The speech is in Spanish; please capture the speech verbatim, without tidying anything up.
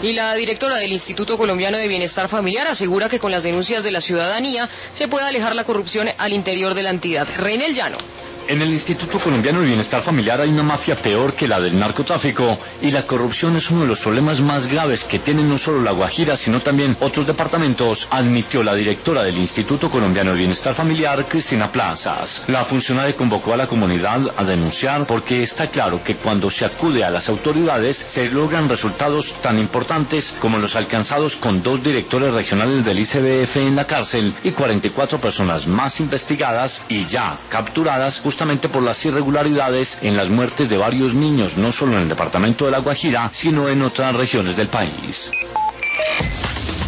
Y la directora del Instituto Colombiano de Bienestar Familiar asegura que con las denuncias de la ciudadanía se puede alejar la corrupción al interior de la entidad. Reinel Llano. En el Instituto Colombiano de Bienestar Familiar hay una mafia peor que la del narcotráfico, y la corrupción es uno de los problemas más graves que tiene no solo La Guajira, sino también otros departamentos, admitió la directora del Instituto Colombiano de Bienestar Familiar, Cristina Plazas. La funcionaria convocó a la comunidad a denunciar porque está claro que cuando se acude a las autoridades se logran resultados tan importantes como los alcanzados con dos directores regionales del I C B F en la cárcel y cuarenta y cuatro personas más investigadas y ya capturadas justamente por las irregularidades en las muertes de varios niños, no solo en el departamento de La Guajira, sino en otras regiones del país.